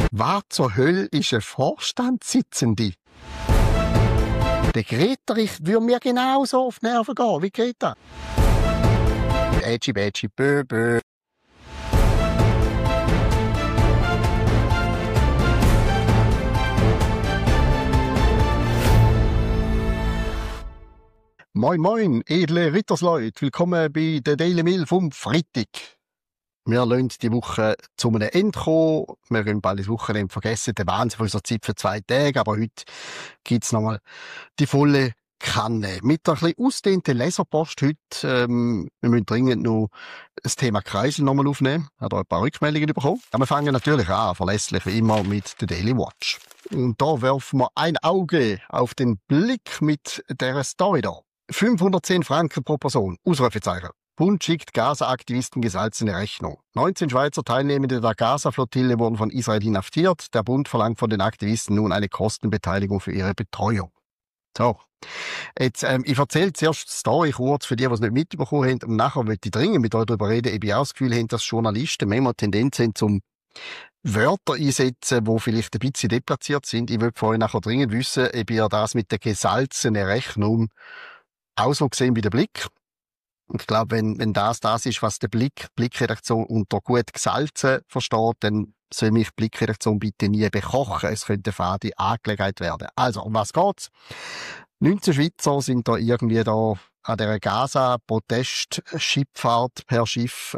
Was zur Hölle ist eine Vorstandssitzende? Der Greta, ich würde mir genauso auf die Nerven gehen wie Greta. Ätschi, bätschi, bö, bö. Moin, moin, edle Rittersleute. Willkommen bei der Daily Mail vom Freitag. Wir lassen die Woche zu einem Ende kommen. Wir können bald das Wochenende vergessen. Der Wahnsinn von unserer Zeit für 2 Tage. Aber heute gibt's nochmal die volle Kanne. Mit einer etwas ausgedehnten Leserpost heute. Wir müssen dringend noch das Thema Kreisel nochmal aufnehmen. Hat auch ein paar Rückmeldungen bekommen. Aber wir fangen natürlich an, verlässlich wie immer, mit der Daily Watch. Und da werfen wir ein Auge auf den Blick mit dieser Story da. 510 Franken pro Person. Ausrufezeichen. Bund schickt Gaza-Aktivisten gesalzene Rechnung. 19 Schweizer Teilnehmende der Gaza-Flottille wurden von Israel inhaftiert. Der Bund verlangt von den Aktivisten nun eine Kostenbeteiligung für ihre Betreuung. So. Jetzt, ich erzähle zuerst die Story kurz für die es nicht mitbekommen haben. Und nachher möchte ich dringend mit euch darüber reden, ob ich auch das Gefühl habe, dass Journalisten manchmal Tendenz haben, zum Wörter einsetzen, die vielleicht ein bisschen deplatziert sind. Ich will von euch nachher dringend wissen, ob ihr das mit der gesalzenen Rechnung auch so gesehen wie der Blick. Und ich glaube, wenn das ist, was der Blickredaktion unter gut gesalzen versteht, dann soll mich die Blickredaktion bitte nie bekochen. Es könnte eine fade Angelegenheit werden. Also, um was geht's? 19 Schweizer sind da irgendwie da an der Gaza-Protestschifffahrt per Schiff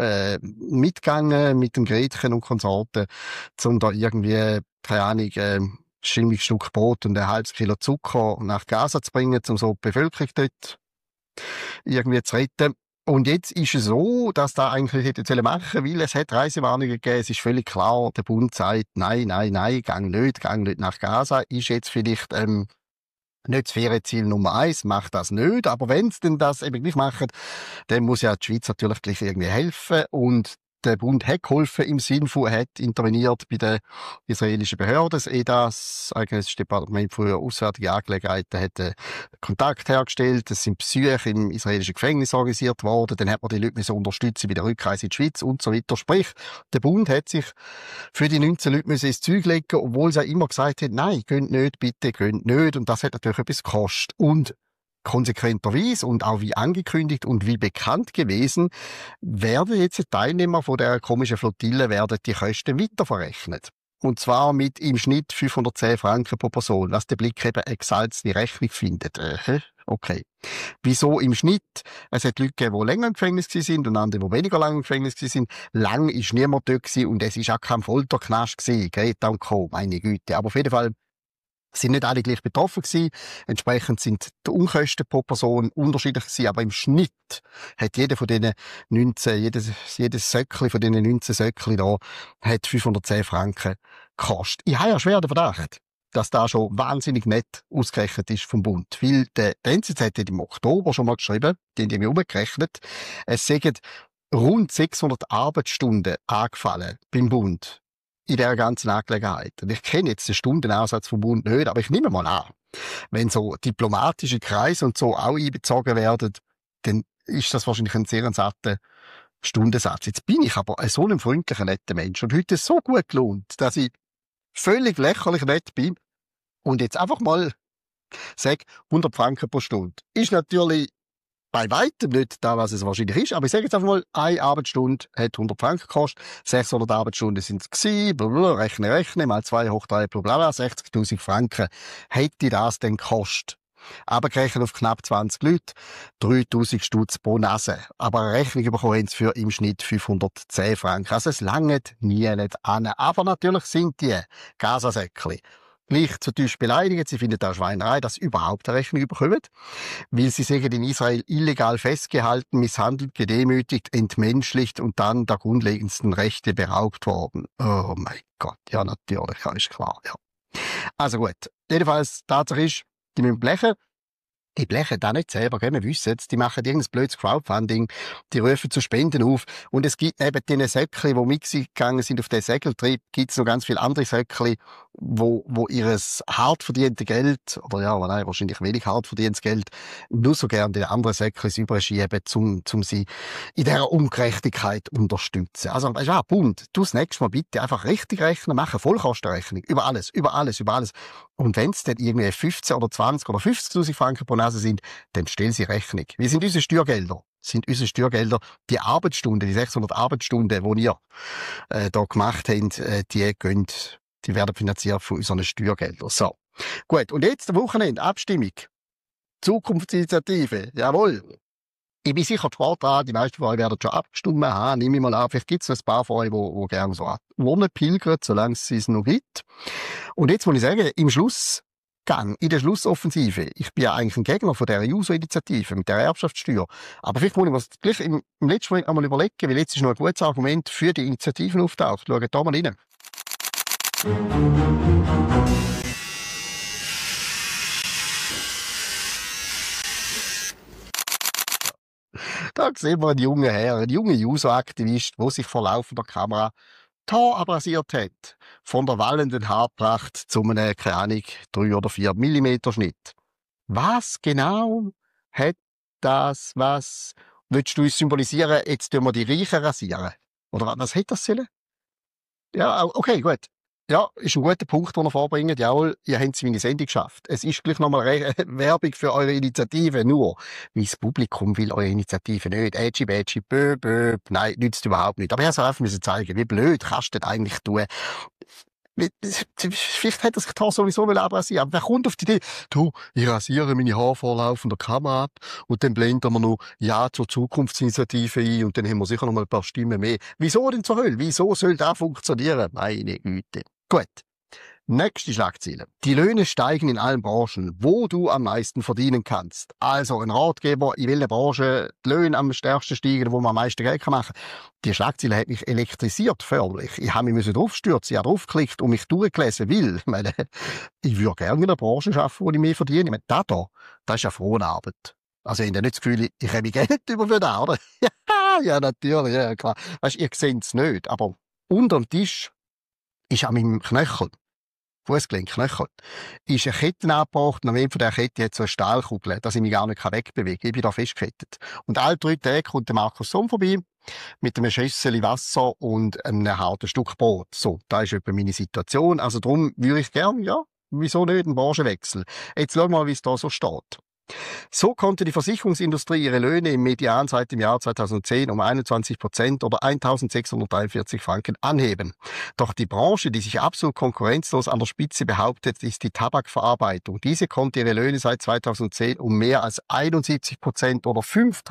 mitgegangen mit dem Gretchen und Konsorten, um da irgendwie, keine Ahnung, ein Stück Brot und ein halbes Kilo Zucker nach Gaza zu bringen, um so die Bevölkerung dort irgendwie zu retten. Und jetzt ist es so, dass da eigentlich hätte machen, weil es hat Reisewarnungen gegeben. Es ist völlig klar, der Bund sagt, nein, gang nicht nach Gaza. Ist jetzt vielleicht nicht das Ferienziel Nummer 1, macht das nicht. Aber wenn sie denn das eben gleich machen, dann muss ja die Schweiz natürlich gleich irgendwie helfen. Und der Bund hat geholfen im Sinne von, hat interveniert bei den israelischen Behörden. Das EDAS, eigentlich das Departement für Auswärtige Angelegenheiten, hat Kontakt hergestellt. Es sind Psyche im israelischen Gefängnis organisiert worden. Dann hat man die Leute unterstützen bei der Rückreise in die Schweiz und so weiter. Sprich, der Bund hat sich für die 19 Leute ins Zeug legen, obwohl sie immer gesagt hat, nein, könnt nicht, bitte, könnt nicht. Und das hat natürlich etwas gekostet. Und konsequenterweise und auch wie angekündigt und wie bekannt gewesen, werden jetzt die Teilnehmer von der komischen Flottille werden die Kosten weiterverrechnet. Und zwar mit im Schnitt 510 Franken pro Person, was der Blick eben eine gesalzene Rechnung findet. Okay. Wieso im Schnitt? Es hat Leute gegeben, die länger im Gefängnis sind und andere, die weniger lange im Gefängnis sind. Lang ist niemand dort gewesen und es ist auch kein Folterknast gewesen. Greta und Co., meine Güte. Aber auf jeden Fall sind nicht alle gleich betroffen gewesen. Entsprechend sind die Unkosten pro Person unterschiedlich gewesen, aber im Schnitt hat jeder von diesen 19, jedes Söckli von diesen 19 Söckli da, hat 510 Franken gekostet. Ich habe ja schwer den Verdacht, dass da schon wahnsinnig nett ausgerechnet ist vom Bund. Weil der NZZ hat im Oktober schon mal geschrieben, die haben mir umgerechnet, es seien rund 600 Arbeitsstunden angefallen beim Bund in dieser ganzen Angelegenheit. Und ich kenne jetzt den Stundenansatz vom Bund nicht, aber ich nehme mal an, wenn so diplomatische Kreise und so auch einbezogen werden, dann ist das wahrscheinlich ein sehr satter Stundensatz. Jetzt bin ich aber so ein freundlicher, netter Mensch und heute ist so gut gelohnt, dass ich völlig lächerlich nett bin und jetzt einfach mal sage, 100 Franken pro Stunde. Ist natürlich bei weitem nicht da, was es wahrscheinlich ist, aber ich sage jetzt einfach mal, eine Arbeitsstunde hat 100 Franken gekostet, 600 Arbeitsstunden sind es gewesen, blablabla, rechne, mal 2 hoch 3, blablabla, 60'000 Franken hätte das denn gekostet. Abgerechnet auf knapp 20 Leute, 3'000 Stutz pro Nase. Aber eine Rechnung bekommen haben sie für im Schnitt 510 Franken. Also es langt nie nicht an. Aber natürlich sind die Gazasäckli gleich zu Tisch beleidigt. Sie finden auch Schweinerei, dass sie überhaupt eine Rechnung bekommen, weil sie sagen, in Israel illegal festgehalten, misshandelt, gedemütigt, entmenschlicht und dann der grundlegendsten Rechte beraubt worden. Oh mein Gott, ja natürlich, ist klar. Ja. Also gut, jedenfalls, Tatsache ist, die müssen blechen. Die blechen da nicht selber, gell? Wir wissen es. Die machen irgendein blödes Crowdfunding, die rufen zu Spenden auf. Und es gibt neben diesen Säckchen, die mitgegangen sind auf den Segeltrip, gibt es noch ganz viele andere Säckchen, wo ihres hart verdiente Geld, oder ja, nein, wahrscheinlich wenig hart verdientes Geld, nur so gerne den anderen Säckchen überschieben, um sie in dieser Ungerechtigkeit unterstützen. Also, weißt du was, Bund, du das nächste Mal bitte einfach richtig rechnen, machen, Vollkostenrechnung, über alles, über alles, über alles. Und wenn es dann irgendwie 15 oder 20 oder 50.000 Franken pro Nase sind, dann stellen sie Rechnung. Wie sind unsere Steuergelder? Sind unsere Steuergelder die Arbeitsstunden, die 600 Arbeitsstunden, die ihr da gemacht habt, die werden finanziert von unseren Steuergeldern. So. Gut. Und jetzt am Wochenende Abstimmung. Zukunftsinitiative. Jawohl. Ich bin sicher gespannt dran. Die meisten von euch werden schon abgestimmt haben. Nehme ich mal an. Vielleicht gibt es noch ein paar von euch, die gerne so an die Urne pilgern, solange es es noch gibt. Und jetzt muss ich sagen, im Schlussgang, in der Schlussoffensive, ich bin ja eigentlich ein Gegner von dieser Juso-Initiative mit der Erbschaftssteuer. Aber vielleicht muss ich mir das gleich im letzten Moment einmal überlegen, weil jetzt ist noch ein gutes Argument für die Initiativen auftaucht. Schaut da mal rein. Da sehen wir einen jungen Herr, einen jungen Juso-Aktivist, der sich vor laufender Kamera die Haare abrasiert hat. Von der wallenden Haarpracht zu einem, keine Ahnung, 3 oder 4 Millimeter Schnitt. Was genau hat das, was willst du uns symbolisieren, jetzt tun wir die Reichen rasieren? Oder was hätte das sollen? Ja, okay, gut. Ja, ist ein guter Punkt, den ihr vorbringt. Jawohl, ihr habt es meine Sendung geschafft. Es ist gleich nochmal Werbung für eure Initiative. Nur, mein Publikum will eure Initiative nicht. Ätschi, bätschi, bö, bö. Nein, nützt überhaupt nicht. Aber ich musste einfach zeigen, wie blöd kannst du das eigentlich tun. Vielleicht hätte er sich da sowieso abrasieren. Aber wer kommt auf die Idee, du, ich rasiere meine Haare vor laufender Kamera ab und dann blenden wir noch Ja zur Zukunftsinitiative ein und dann haben wir sicher noch mal ein paar Stimmen mehr. Wieso denn zur Hölle? Wieso soll das funktionieren? Meine Güte. Gut. Nächste Schlagzeile. Die Löhne steigen in allen Branchen, wo du am meisten verdienen kannst. Also ein Ratgeber, in welcher Branche die Löhne am stärksten steigen, wo man am meisten Geld machen kann. Die Schlagzeile hat mich elektrisiert, förmlich. Ich habe mich draufstürzen, ich habe draufgeklickt und mich durchgelesen, weil ich würde gerne in einer Branche arbeiten, wo ich mehr verdiene. Ich meine, das ist ja Fronarbeit. Also, ich habe nicht das Gefühl, ich habe Geld über für das, oder? Ja, natürlich, ja, klar. Weißt, ihr seht es nicht, aber unterm Tisch ist an meinem Knöchel, Fußgelenk, Knöchel, ist eine Kette angebracht und am Ende von dieser Kette hat so eine Stahlkugel, dass ich mich gar nicht wegbewegen kann. Ich bin da festgekettet. Und alle 3 Tage kommt der Markus Somm vorbei mit einem Schüssel Wasser und einem harten Stück Brot. So, das ist etwa meine Situation. Also darum würde ich gerne, ja, wieso nicht, einen Branchenwechsel. Jetzt schauen wir mal, wie es da so steht. So konnte die Versicherungsindustrie ihre Löhne im Median seit dem Jahr 2010 um 21% oder 1.643 Franken anheben. Doch die Branche, die sich absolut konkurrenzlos an der Spitze behauptet, ist die Tabakverarbeitung. Diese konnte ihre Löhne seit 2010 um mehr als 71% oder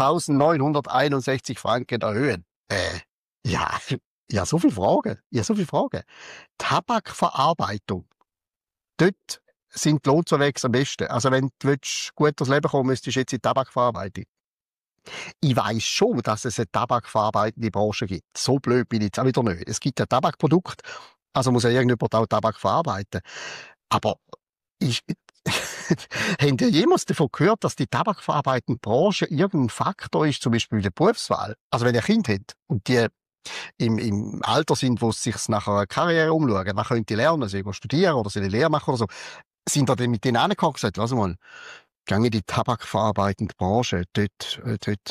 5.961 Franken erhöhen. Ja, ja, so viele Fragen. Ja, so viele Fragen. Tabakverarbeitung. Dort sind die Lohnzuwächse am besten. Also wenn du gut durchs Leben kommen müsstest du jetzt in die Tabakverarbeitung. Ich weiss schon, dass es eine tabakverarbeitende Branche gibt. So blöd bin ich jetzt auch wieder nicht. Es gibt ein Tabakprodukt, also muss ja irgendjemand auch Tabak verarbeiten. Aber habt ihr jemals davon gehört, dass die tabakverarbeitende Branche irgendein Faktor ist, zum Beispiel bei der Berufswahl? Also wenn ihr ein Kind habt und die im Alter sind, wo sie sich nach einer Karriere umschauen, was können die lernen? Sie studieren oder sie eine Lehre machen oder so. Sind da dann mit denen angekommen und gesagt, lass mal, geh in die tabakverarbeitende Branche, dort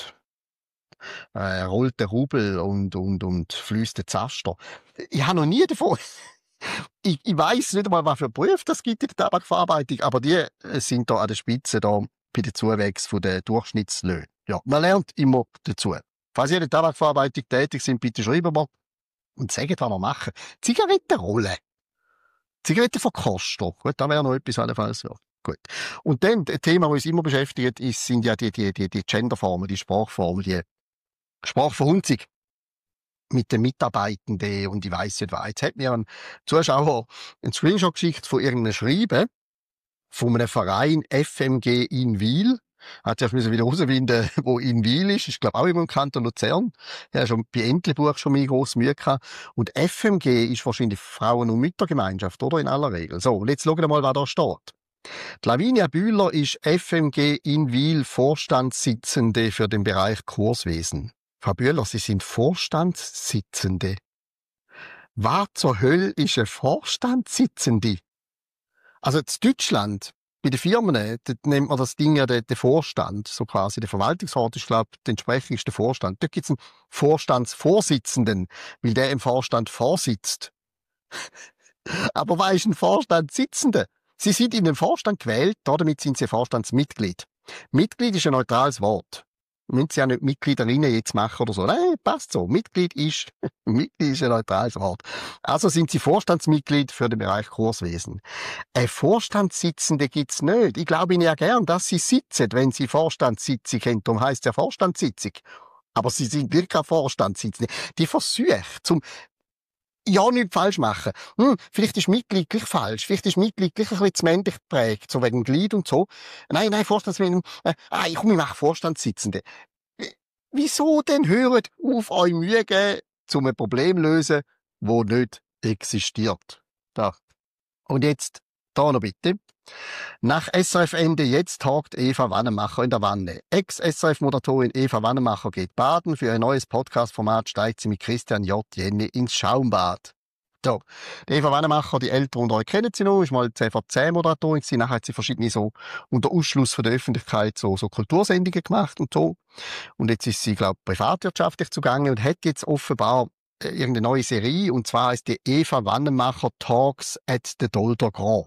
rollt der Rubel und fließt der Zaster. Ich habe noch nie davon. Ich weiss nicht einmal, was für Berufe das gibt in der Tabakverarbeitung, aber die sind da an der Spitze da bei den Zuwächsen von der Durchschnittslöhne. Ja, man lernt immer dazu. Falls ihr in der Tabakverarbeitung tätig sind, bitte schreiben wir und sagt, was wir machen. Zigarettenrolle. Zigarettenverkoster. Gut, da wäre noch etwas allenfalls. Ja. Gut. Und dann, das Thema, das uns immer beschäftigt, sind ja die Genderformen, die Sprachformen, die Sprachverhunzung mit den Mitarbeitenden und ich weiss nicht was. Jetzt hat mir ein Zuschauer einen Screenshot geschickt von irgendeinem Schreiben von einem Verein FMG in Wil. Hat sich wieder herausfinden, wo in Wil ist. Ich glaube auch immer im Kanton Luzern. Er hat schon bei Entlebuch schon mal grosse Mühe gehabt. Und FMG ist wahrscheinlich Frauen- und Müttergemeinschaft, oder? In aller Regel. So, und jetzt schauen wir mal, was da steht. Die Lavinia Bühler ist FMG in Wil Vorstandssitzende für den Bereich Kurswesen. Frau Bühler, Sie sind Vorstandssitzende. Was zur Hölle ist eine Vorstandssitzende? Also in Deutschland, bei den Firmen, dort nennt man das Ding ja den Vorstand, so quasi. Der Verwaltungsrat ist, glaube ich, der entsprechendste Vorstand. Dort gibt es einen Vorstandsvorsitzenden, weil der im Vorstand vorsitzt. Aber was ist ein Vorstandssitzender? Sie sind in den Vorstand gewählt, damit sind Sie Vorstandsmitglied. Mitglied ist ein neutrales Wort. Müssen Sie ja nicht Mitgliederinnen jetzt machen oder so. Nein, passt so. Mitglied ist ein neutrales Wort. Also sind Sie Vorstandsmitglied für den Bereich Kurswesen. Ein Vorstandssitzende gibt's nicht. Ich glaube Ihnen ja gern, dass Sie sitzen, wenn Sie Vorstandssitzung haben. Darum heisst ja Vorstandssitzung. Aber Sie sind wirklich kein Vorstandssitzende. Die Versuche zum ja, nicht falsch machen. Vielleicht ist Mitglied gleich falsch. Vielleicht ist Mitglied gleich ein bisschen zu männlich geprägt, so wegen Glied und so. Nein, Vorstandsmitglied. Ich mache Vorstandssitzende. Wieso denn hört auf euch Mühe geben, um ein Problem zu lösen, das nicht existiert? Da. Und jetzt, da noch bitte. Nach SRF-Ende jetzt tagt Eva Wannemacher in der Wanne. Ex-SRF-Moderatorin Eva Wannemacher geht baden. Für ein neues Podcast-Format steigt sie mit Christian J. Jenny ins Schaumbad. So, die Eva Wannemacher, die Älteren unter euch kennen sie noch, ist mal CV10-Moderatorin gewesen. Nachher hat sie verschiedene so unter Ausschluss von der Öffentlichkeit so Kultursendungen gemacht und so. Und jetzt ist sie, glaube ich, privatwirtschaftlich zugange und hat jetzt offenbar irgendeine neue Serie, und zwar ist die Eva Wannemacher Talks at the Dolder Grand.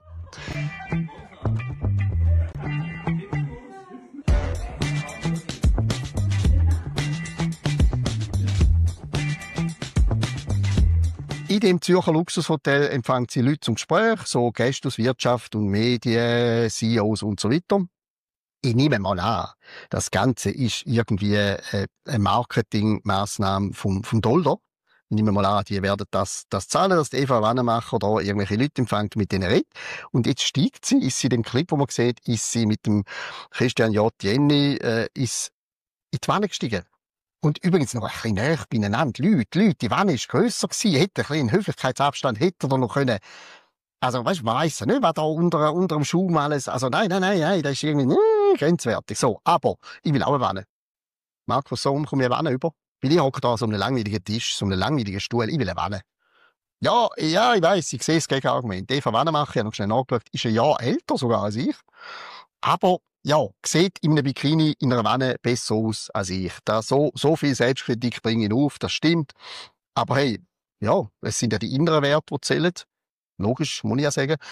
In dem Zürcher Luxushotel empfängt sie Leute zum Gespräch, so Gäste aus Wirtschaft und Medien, CEOs und so weiter. Ich nehme mal an, das Ganze ist irgendwie eine Marketingmaßnahme vom Dollar. Ich nehme mal an, die werden das zahlen, dass die Eva Wannemacher da irgendwelche Leute empfängt, mit denen redet. Und jetzt steigt sie, ist sie in dem Clip, wo man sieht, ist sie mit dem Christian J. Jenny, ist in die Wanne gestiegen. Und übrigens noch ein bisschen näher beieinander. Leute, die Wanne ist grösser gewesen, hätte ein bisschen einen Höflichkeitsabstand, hätte er noch können. Also, weißt du, man weiss ja nicht, was da unter dem Schaum alles, also nein, das ist irgendwie, grenzwertig. So, aber, ich will auch eine Wanne. Markus, so komme ich eine Wanne über. Weil ich hocke da an so einem langweiligen Tisch, so einem langweiligen Stuhl, ich will eine Wanne. Ja, ich weiss, ich sehe das Gegenargument. Eva Wannemacher, ich habe noch schnell nachgeschaut, ist ein Jahr älter sogar als ich. Aber, ja, sieht in einem Bikini in einer Wanne besser aus als ich. So viel Selbstkritik bringe ich auf, das stimmt. Aber hey, ja, es sind ja die inneren Werte, die zählen. Logisch, muss ich ja sagen.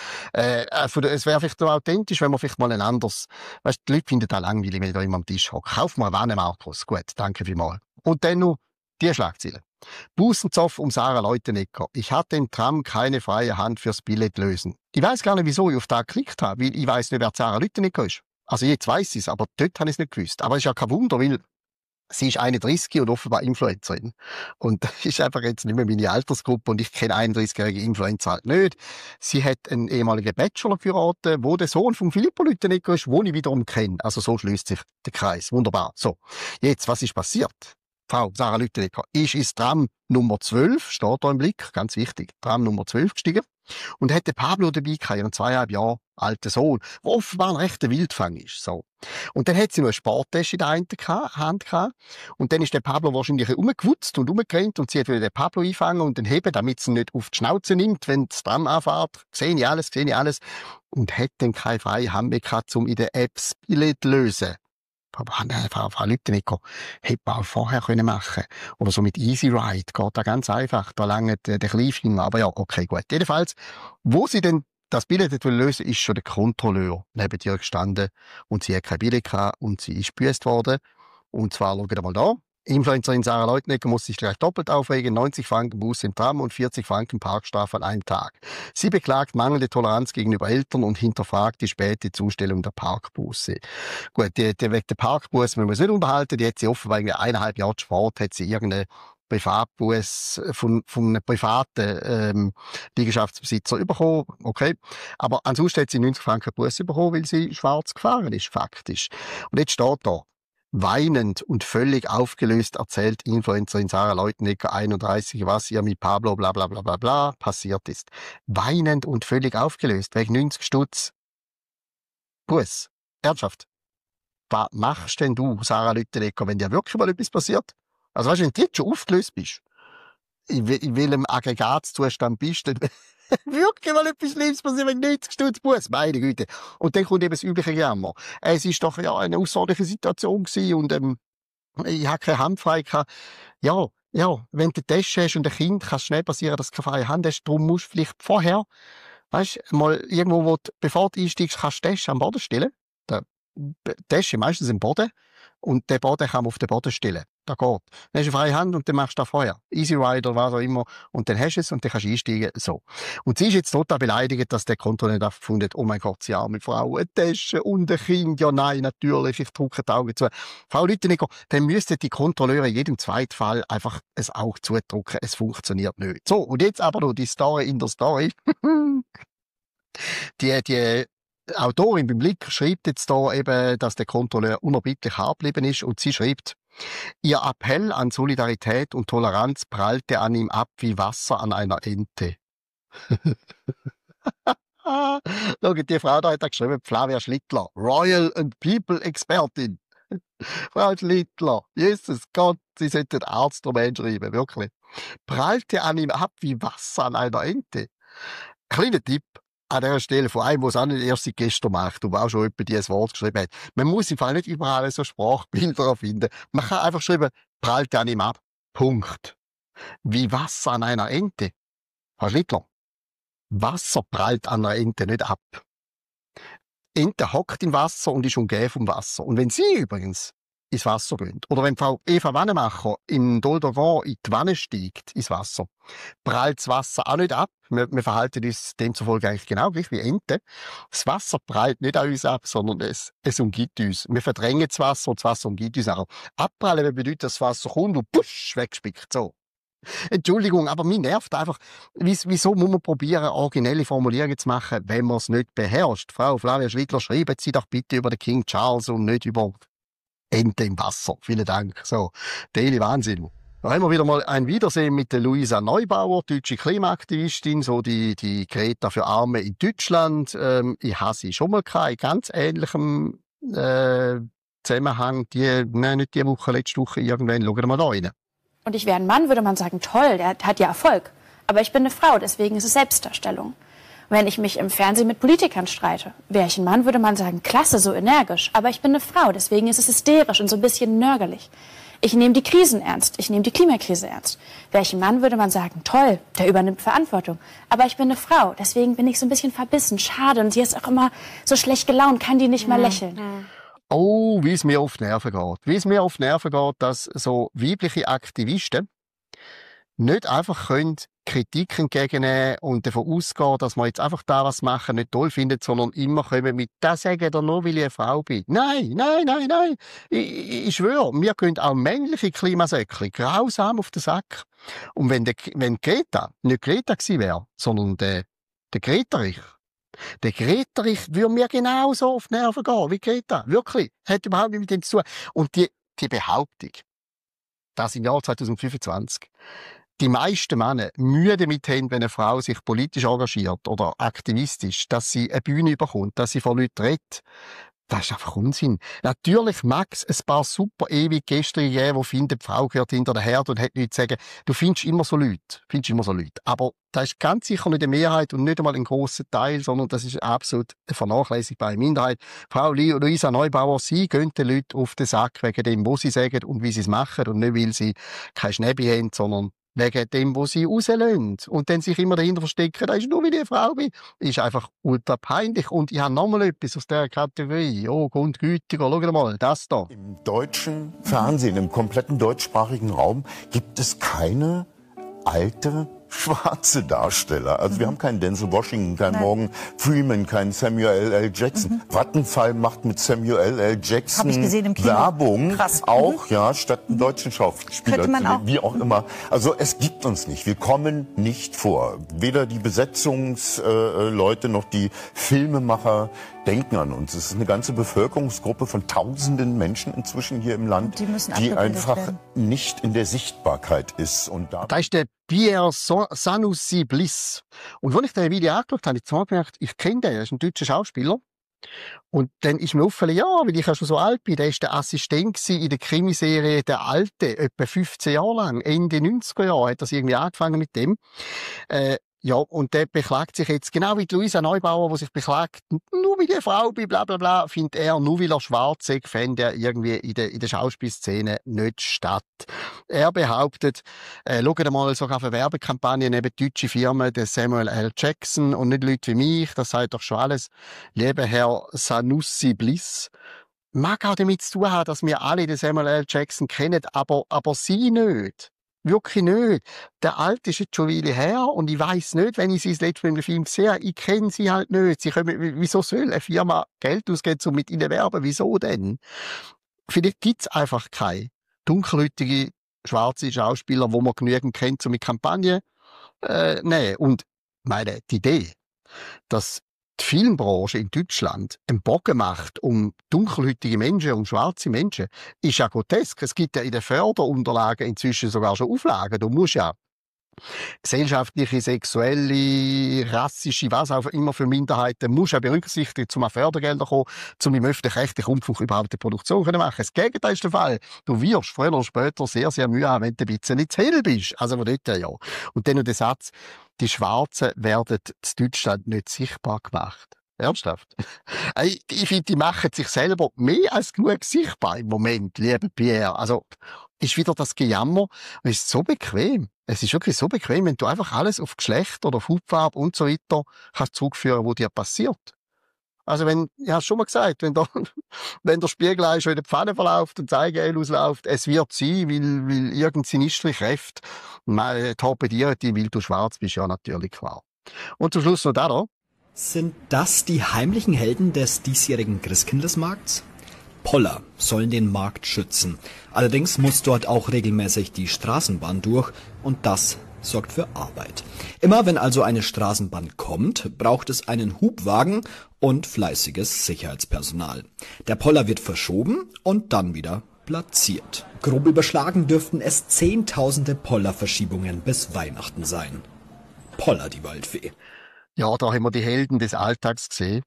Es wäre vielleicht auch authentisch, wenn man vielleicht mal ein anderes, weißt, die Leute finden das langweilig, wenn ich da immer am Tisch hocke. Kauf mal eine Wanne, Markus. Gut, danke vielmals. Und dann noch die Schlagziele. Bussenzoff um Sarah Leutenegger. Ich hatte im Tram keine freie Hand fürs Billett lösen. Ich weiss gar nicht, wieso ich auf das geklickt habe, weil ich weiss nicht, wer Sarah Leutenegger ist. Also jetzt weiss ich es, aber dort habe ich es nicht gewusst. Aber es ist ja kein Wunder, weil sie ist 31 und offenbar Influencerin. Und das ist einfach jetzt nicht mehr meine Altersgruppe und ich kenne 31-jährige Influencer halt nicht. Sie hat einen ehemaligen Bachelor geheiratet, wo der Sohn von Filippo Leutenegger ist, den ich wiederum kenne. Also so schließt sich der Kreis. Wunderbar. So, jetzt, was ist passiert? Frau Sarah Leutenegger ist ins Tram Nummer 12, steht da im Blick, ganz wichtig, Tram Nummer 12 gestiegen und hat den Pablo dabei gehabt, ihren 2,5 Jahre alten Sohn, der offenbar ein rechter Wildfang ist. So. Und dann hat sie noch eine Sporttasche in der einen Hand gehabt und dann ist der Pablo wahrscheinlich umgewutzt und umgerannt und sie hat wieder den Pablo einfangen und den heben, damit sie ihn nicht auf die Schnauze nimmt, wenn das Tram anfährt. Sehe ich alles. Und hat dann keine freie Hand mehr gehabt, um in der App das Billett zu lösen. Frau Leutenegger hätte man auch vorher machen können. Oder so mit Easy Ride geht da ganz einfach. Da langt der Kleinfinger. Aber ja, okay, gut. Jedenfalls, wo sie denn das Billett lösen, ist schon der Kontrolleur neben ihr gestanden. Und sie hat kein Billett gehabt und sie ist gebüßt worden. Und zwar, schaut mal da. Influencerin Sarah Leutenegger muss sich gleich doppelt aufregen. 90 Franken Buß im Tram und 40 Franken Parkstrafe an einem Tag. Sie beklagt mangelnde Toleranz gegenüber Eltern und hinterfragt die späte Zustellung der Parkbuße. Gut, wegen der Parkbuße müssen wir uns nicht unterhalten. Die hat sie offenbar 1,5 Jahre Sport, hat sie irgendeine Privatbus von einem privaten Liegenschaftsbesitzer bekommen. Okay. Aber ansonsten hat sie 90 Franken Bus bekommen, weil sie schwarz gefahren ist, faktisch. Und jetzt steht da, weinend und völlig aufgelöst erzählt Influencerin Sarah Leutenegger 31, was ihr mit Pablo bla bla bla bla bla passiert ist. Weinend und völlig aufgelöst, wegen 90 Stutz. Bus. Ernsthaft. Was machst denn du, Sarah Lüttenegger, wenn dir wirklich mal etwas passiert? Also weißt du, wenn du jetzt schon aufgelöst bist, in welchem Aggregatzustand bist du, wirklich mal etwas Schlimmes passiert, wenn 90 Stutz Bus, meine Güte. Und dann kommt eben das übliche Jammer. Es ist doch ja eine außerordentliche Situation gewesen und ich habe keine Hand frei gehabt. Ja, wenn du einen Test hast und ein Kind, kann es schnell passieren, dass du keine freie Hand hast. Darum musst du vielleicht vorher, weißt, mal irgendwo, bevor du einsteigst, kannst du den Test am Boden stellen. Der Test ist meistens im Boden und den Boden kann man auf den Boden stellen. Das geht. Dann hast du eine freie Hand und dann machst du das vorher. Easy Rider, was auch immer. Und dann hast du es und dann kannst du einsteigen. So. Und sie ist jetzt total beleidigt, dass der Kontrolle nicht gefunden hat. Oh mein Gott, sie arme Frau, eine Tasche und ein Kind. Ja, nein, natürlich, ich drücke die Augen zu. Frau Lüttenegger, dann müssten die Kontrolleure in jedem zweiten Fall einfach ein Auge zudrücken. Es funktioniert nicht. So, und jetzt aber noch die Story in der Story. Die Autorin beim Blick schreibt jetzt da eben, dass der Kontrolleur unerbittlich hart geblieben ist und sie schreibt, ihr Appell an Solidarität und Toleranz prallte an ihm ab wie Wasser an einer Ente. Schau, die Frau da hat da geschrieben, Flavia Schlittler, Royal and People Expertin. Frau Schlittler, Jesus Gott, Sie sollten Arztdomain schreiben, wirklich. Prallte an ihm ab wie Wasser an einer Ente. Kleiner Tipp an dieser Stelle von einem, der es auch nicht erst seit gestern macht und auch schon jemand dieses Wort geschrieben hat. Man muss im Fall nicht überall so Sprachbilder finden. Man kann einfach schreiben, prallte an ihm ab. Punkt. Wie Wasser an einer Ente. Herr Schlittler, Wasser prallt an einer Ente nicht ab. Ente hockt im Wasser und ist umgeben vom Wasser. Und wenn Sie übrigens ins Wasser gehen, oder wenn Frau Eva Wannemacher im Doldergon in die Wanne steigt, ins Wasser, prallt das Wasser auch nicht ab. Wir verhalten uns demzufolge eigentlich genau gleich wie Ente. Das Wasser prallt nicht an uns ab, sondern es umgibt uns. Wir verdrängen das Wasser und das Wasser umgibt uns auch. Abprallen bedeutet, dass das Wasser kommt und pusch, wegspickt. So. Entschuldigung, aber mich nervt einfach, wieso muss man probieren, originelle Formulierungen zu machen, wenn man es nicht beherrscht? Frau Flavia Schlittler, schreiben Sie doch bitte über den King Charles und nicht über Ente im Wasser. Vielen Dank. So, Daily Wahnsinn. Da haben wir wieder mal ein Wiedersehen mit der Luisa Neubauer, deutsche Klimaaktivistin, so die Greta für Arme in Deutschland. Ich habe sie schon mal gehabt, in ganz ähnlichem Zusammenhang. Nicht die Woche, letzte Woche irgendwann. Schauen wir mal da rein. Und ich wäre ein Mann, würde man sagen, toll, der hat ja Erfolg. Aber ich bin eine Frau, deswegen ist es Selbstdarstellung. Wenn ich mich im Fernsehen mit Politikern streite, wäre ich ein Mann, würde man sagen, klasse, so energisch. Aber ich bin eine Frau, deswegen ist es hysterisch und so ein bisschen nörgelig. Ich nehme die Krisen ernst, ich nehme die Klimakrise ernst. Wäre ich ein Mann, würde man sagen, toll, der übernimmt Verantwortung. Aber ich bin eine Frau, deswegen bin ich so ein bisschen verbissen, schade. Und sie ist auch immer so schlecht gelaunt, kann die nicht mal lächeln. Oh, wie es mir auf die Nerven geht. Wie es mir auf die Nerven geht, dass so weibliche Aktivisten nicht einfach können Kritik entgegennehmen und davon ausgehen, dass man jetzt einfach da was machen nicht toll findet, sondern immer kommen mit «Das sage ich dir nur, weil ich eine Frau bin». Nein. Ich schwöre, wir können auch männliche Klimasäckchen grausam auf den Sack. Und wenn Greta nicht Greta gewesen wäre, sondern der Greterich, der Greterich würde mir genauso auf die Nerven gehen wie Greta. Wirklich. Hat überhaupt nichts mit dem zu tun. Und die Behauptung, dass im Jahr 2025 die meisten Männer Mühe damit haben, wenn eine Frau sich politisch engagiert oder aktivistisch, dass sie eine Bühne bekommt, dass sie vor Leuten redet. Das ist einfach Unsinn. Natürlich mag es ein paar super ewig Gestrige geben, die finden, die Frau gehört hinter der Herd und hat nichts zu sagen. Du findest immer so Leute. Aber das ist ganz sicher nicht eine Mehrheit und nicht einmal ein grosser Teil, sondern das ist absolut eine vernachlässigbare Minderheit. Frau Luisa Neubauer, Sie gehen den Leuten auf den Sack wegen dem, was sie sagen und wie sie es machen und nicht, weil sie kein Schnäbi haben, sondern wegen dem, wo sie rauslösen. Und dann sich immer dahinter verstecken, das ist nur, weil ich eine Frau bin. Ist einfach ultra peinlich. Und ich habe nochmal etwas aus dieser Kategorie. Oh, Grundgütiger, schau mal, das da. Im deutschen Fernsehen, im kompletten deutschsprachigen Raum, gibt es keine alte schwarze Darsteller. Also wir haben keinen Denzel Washington, keinen Morgan Freeman, keinen Samuel L. Jackson. Vattenfall macht mit Samuel L. Jackson Hab ich gesehen im Kino. Werbung, Krass. auch ja, statt einen deutschen Schauspieler Könnte man zu nehmen, auch. wie auch immer. Also es gibt uns nicht. Wir kommen nicht vor. Weder die Besetzungsleute noch die Filmemacher denken an uns. Es ist eine ganze Bevölkerungsgruppe von tausenden Menschen inzwischen hier im Land, Die müssen die abgebildet einfach werden. nicht in der Sichtbarkeit ist. Und da Da ist der Pierre Sanusi Bliss. Und als ich den Video angeschaut habe, habe ich gemerkt, ich kenne den, er ist ein deutscher Schauspieler. Und dann ist mir aufgefallen, ja, weil ich ja schon so alt bin, der war der Assistent in der Krimiserie «Der Alte», etwa 15 Jahre lang. Ende 90er Jahre hat das irgendwie angefangen mit dem. Ja, und der beklagt sich jetzt, genau wie die Luisa Neubauer, die sich beklagt, nur wie die Frau bin, bla bla bla, findet er, nur weil er schwarz ist, fände er irgendwie in der Schauspielszene nicht statt. Er behauptet, schaut mal sogar für Werbekampagnen neben deutsche Firmen, der Samuel L. Jackson und nicht Leute wie mich, das sagt doch schon alles. Lieber Herr Sanussi Bliss, mag auch damit zu tun haben, dass wir alle den Samuel L. Jackson kennen, aber sie nicht. Wirklich nicht. Der Alte ist jetzt schon eine Weile her und ich weiss nicht, wenn ich sie das letzte Mal im Film sehe, ich kenne sie halt nicht. Sie kommen, wieso soll eine Firma Geld ausgeben, um mit ihnen werben? Wieso denn? Vielleicht gibt's einfach keine dunkelhäutige schwarze Schauspieler, wo man genügend kennt, um mit Kampagnen nehmen. Und meine, die Idee, dass die Filmbranche in Deutschland einen Bogen macht um dunkelhäutige Menschen, um schwarze Menschen, ist ja grotesk. Es gibt ja in den Förderunterlagen inzwischen sogar schon Auflagen. Du musst ja gesellschaftliche, sexuelle, rassische, was auch immer für Minderheiten, musst ja berücksichtigen, um an Fördergelder zu kommen, um im öffentlich-rechtlichen Rundfunk überhaupt eine Produktion zu machen. Das Gegenteil ist der Fall. Du wirst früher oder später sehr, sehr Mühe haben, wenn du ein bisschen nicht zu hell bist. Also von dort her, ja. Und dann noch der Satz, die Schwarzen werden in Deutschland nicht sichtbar gemacht. Ernsthaft? Ich finde, die machen sich selber mehr als genug sichtbar im Moment, lieber Pierre. Also, ist wieder das Gejammer. Es ist so bequem. Es ist wirklich so bequem, wenn du einfach alles auf Geschlecht oder auf Hautfarbe und so weiter kannst zurückführen, was dir passiert. Also ich habe schon mal gesagt, wenn der Spiegel schon in der Pfanne verläuft und Zeigeöl ausläuft, es wird sein, weil irgendeine sinistre Kräfte torpedieren die, weil du schwarz bist, ja natürlich klar. Und zum Schluss noch da. Sind das die heimlichen Helden des diesjährigen Christkindlesmarkts? Poller sollen den Markt schützen. Allerdings muss dort auch regelmäßig die Straßenbahn durch und das sorgt für Arbeit. Immer wenn also eine Straßenbahn kommt, braucht es einen Hubwagen und fleißiges Sicherheitspersonal. Der Poller wird verschoben und dann wieder platziert. Grob überschlagen dürften es Zehntausende Pollerverschiebungen bis Weihnachten sein. Poller, die Waldfee. Ja, da haben wir die Helden des Alltags gesehen.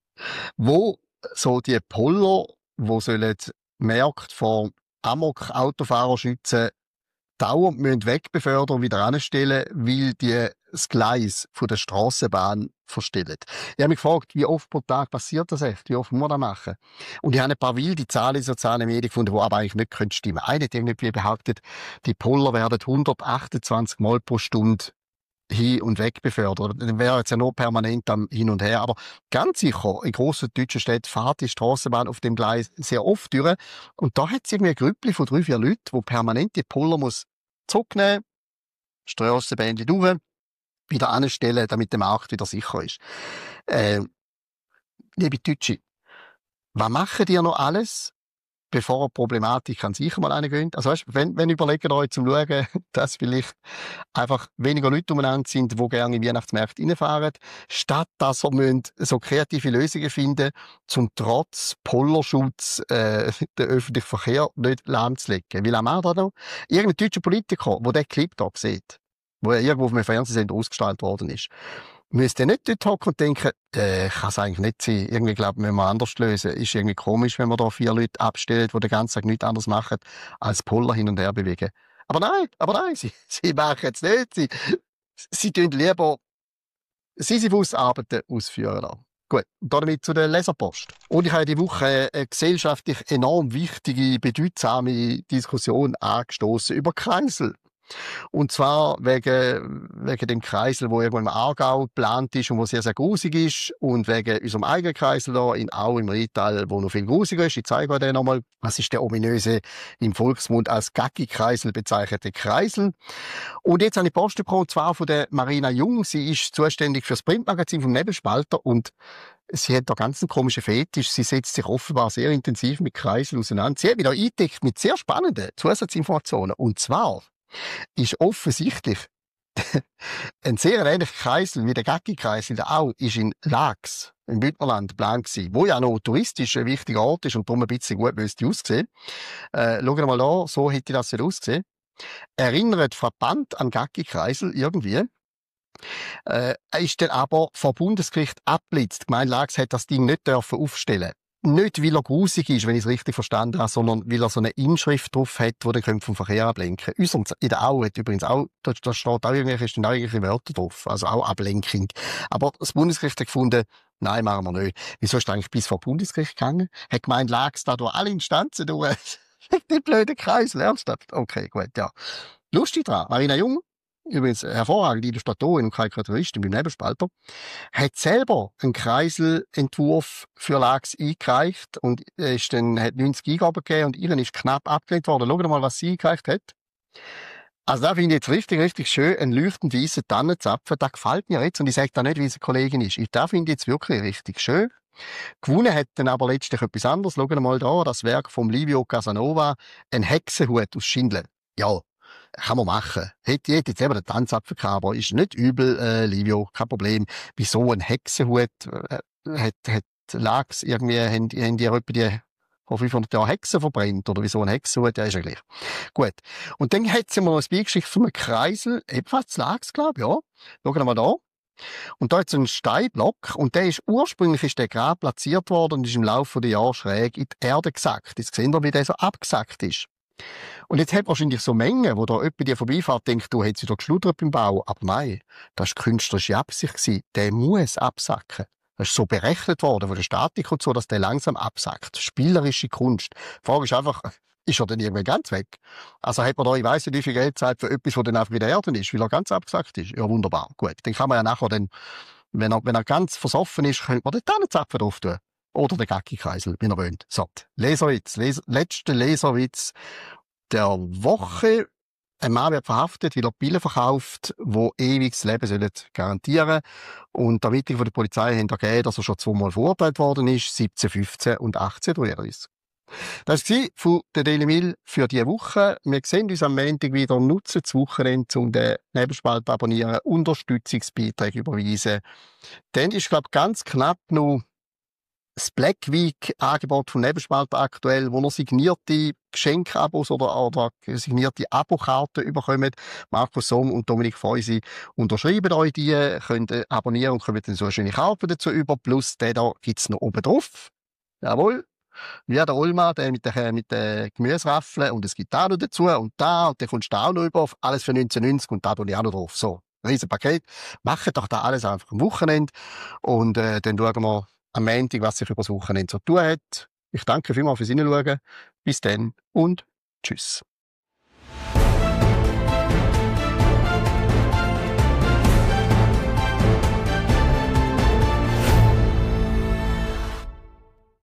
Wo so die Poller, wo sollen Märkte vor Amok-Autofahrer schützen, dauernd müssen wegbefördern und wieder anstellen, weil die das Gleis von der Strassenbahn verstellen. Ich habe mich gefragt, wie oft pro Tag passiert das echt? Wie oft muss man das machen? Und ich habe ein paar wilde Zahlen in sozialen Medien gefunden, die aber eigentlich nicht stimmen können. Eine hat irgendwie behauptet, die Poller werden 128 Mal pro Stunde hin und weg befördert. Dann wäre jetzt ja nur permanent am Hin und Her. Aber ganz sicher, in grossen deutschen Städten fährt die Strassenbahn auf dem Gleis sehr oft durch. Und da hat es irgendwie ein Grüppli von 3-4 Leuten, die permanent die Poller muss zurücknehmen, Strassenbändchen durch, wieder anstellen, damit der Markt wieder sicher ist. Liebe Deutsche, was machen die noch alles, bevor eine Problematik an sich mal angehen? Also weißt, wenn überlegen euch zum Schauen, dass vielleicht einfach weniger Leute umeinander sind, die gerne in Weihnachtsmärkte reinfahren, statt dass wir so kreative Lösungen finden, zum trotz Pollerschutz den öffentlichen Verkehr nicht lahmzulegen. Wie lange machen wir das noch? Irgendein deutscher Politiker, der diesen Clip hier sieht, wo er irgendwo auf einem Fernsehsender ausgestrahlt worden ist, müsste nicht dort hocken und denken, kann es eigentlich nicht sein. Irgendwie, glaube ich, müssen wir anders lösen. Ist irgendwie komisch, wenn wir da 4 Leute abstellen, die den ganzen Tag nichts anderes machen, als Poller hin und her bewegen. Aber nein, sie machen es nicht. Sie tun lieber Sisyphus-Arbeiten ausführen. Gut, und damit zu der Leserpost. Und ich habe diese Woche eine gesellschaftlich enorm wichtige, bedeutsame Diskussion angestoßen über Kreisel. Und zwar wegen dem Kreisel, wo irgendwo im Aargau geplant ist und wo sehr, sehr grusig ist. Und wegen unserem eigenen Kreisel da in Au im Rheintal, wo noch viel grusiger ist. Ich zeige euch den nochmal. Das ist der ominöse, im Volksmund als Gaggi-Kreisel bezeichnete Kreisel. Und jetzt habe ich Post bekommen, und zwar von der Marina Jung. Sie ist zuständig für das Printmagazin vom Nebelspalter und sie hat da ganz einen komischen Fetisch. Sie setzt sich offenbar sehr intensiv mit Kreiseln auseinander. Sie hat mich da eingedeckt mit sehr spannenden Zusatzinformationen. Und zwar ist offensichtlich ein sehr ähnlicher Kreisel wie der Gaggi-Kreisel, der auch ist in Laax, im Bündnerland, geplant gewesen, wo ja noch touristisch ein wichtiger Ort ist und darum ein bisschen gut müsste aussehen. Schauen wir mal an, so hätte das ausgesehen. Erinnert frappant an Gaggi-Kreisel irgendwie. ist dann aber vor Bundesgericht abblitzt. Die Gemeinde Lax hat das Ding nicht dürfen aufstellen. Nicht, weil er grusig ist, wenn ich es richtig verstanden habe, sondern weil er so eine Inschrift drauf hat, die dann vom Verkehr ablenken könnte. In der Au hat übrigens auch, da steht auch irgendwelche Wörter drauf, also auch Ablenkung. Aber das Bundesgericht hat gefunden, nein, machen wir nicht. Wieso ist er eigentlich bis vor Bundesgericht gegangen? Hat gemeint, Lax da durch alle Instanzen durch? Den blöden Kreisel, ernsthaft? Okay, gut, ja. Lustig dran. Marina Jung, übrigens hervorragende Illustratorin und Karikaturistin beim Nebelspalter, hat selber einen Kreiselentwurf für Lax eingereicht und hat 90 Eingaben gegeben und ihren ist knapp abgelehnt worden. Schaut mal, was sie eingereicht hat. Also da finde ich jetzt richtig, richtig schön, einen leuchtend weißen Tannenzapfen. Das gefällt mir jetzt und ich sage da nicht, wie es eine Kollegin ist. Da finde ich jetzt wirklich richtig schön. Gewonnen hat dann aber letztlich etwas anderes. Schaut mal da, das Werk von Livio Casanova, ein Hexenhut aus Schindler. Ja, kann man machen. Hätte jetzt eben den Tanzapfel gehabt, aber ist nicht übel, Livio, kein Problem. Wieso ein Hexenhut? Hat Lax irgendwie, haben die etwa die vor 500 Jahren Hexen verbrennt? Oder wieso ein Hexenhut? Ja, ist ja gleich. Gut. Und dann hat sie mir noch ein Beigeschichte von einem Kreisel, ebenfalls Lax, glaube ich, ja. Schauen wir mal da. Und da ist ein Steinblock und ursprünglich ist der Grab platziert worden und ist im Laufe der Jahre schräg in die Erde gesackt. Jetzt sehen wir, wie der so abgesackt ist. Und jetzt hat wahrscheinlich so Mengen, wo da jemand dir vorbeifährt, denkt, du hättest wieder geschludert beim Bau. Aber nein, das war künstlerische Absicht gewesen. Der muss absacken. Das ist so berechnet worden von der Statik und so, dass der langsam absackt. Spielerische Kunst. Die Frage ist einfach, ist er dann irgendwann ganz weg? Also hat man da, ich weiss nicht, wie viel Geld zahlt für etwas, das dann einfach in der Erde ist, weil er ganz abgesackt ist. Ja, wunderbar. Gut. Dann kann man ja nachher dann, wenn er ganz versoffen ist, könnte man den Tannenzapfen drauf tun. Oder den Gacki-Kreisel, wie er wöhnt. So. Leserwitz. Letzter Leserwitz der Woche. Ein Mann wird verhaftet, weil er Pillen verkauft, die ewiges Leben garantieren sollen. Und die Ermittlungen der Polizei haben ergeben, dass er schon 2-mal verurteilt worden ist, 17, 15 und 18 33. Das war von der Daily Mail für diese Woche. Wir sehen uns am Montag wieder. Nutzen das Wochenende, um den Nebelspalt zu abonnieren, Unterstützungsbeiträge überweisen. Dann ist, glaube ich, ganz knapp noch das Black Week-Angebot von Nebelspalt aktuell, wo noch signierte Geschenkabos oder signierte Abokarten bekommen. Markus Somm und Dominik Feusi unterschreiben euch die, könnt abonnieren und kommt dann so eine schöne Karte dazu über. Plus den da gibt's noch oben drauf. Jawohl. Wie der Ulma, der mit den Gemüseraffeln und es gibt da noch dazu und dann kommst du da auch noch über, alles für 1990 und da tue ich auch noch drauf. So, riesen Paket. Macht doch da alles einfach am Wochenende und dann schauen wir am Montag, was sich über das Wochenende so tun hat. Ich danke vielmals fürs Hineinschauen. Bis dann und tschüss.